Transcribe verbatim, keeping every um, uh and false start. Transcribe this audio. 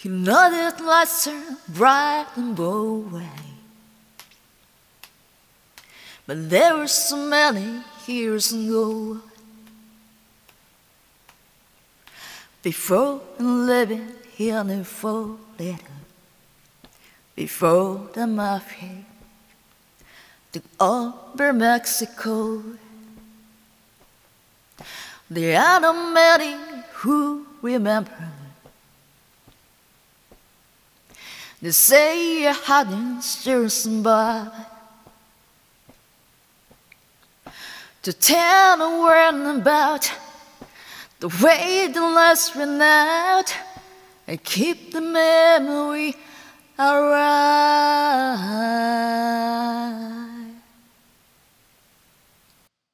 He nodded lights are bright and away. But there were so many years ago, before living in a full little, before the mafia took over Mexico. There are not many who remember. They say I hadn't stirred somebody to tell the world about the way the lights ran out and keep the memory alive.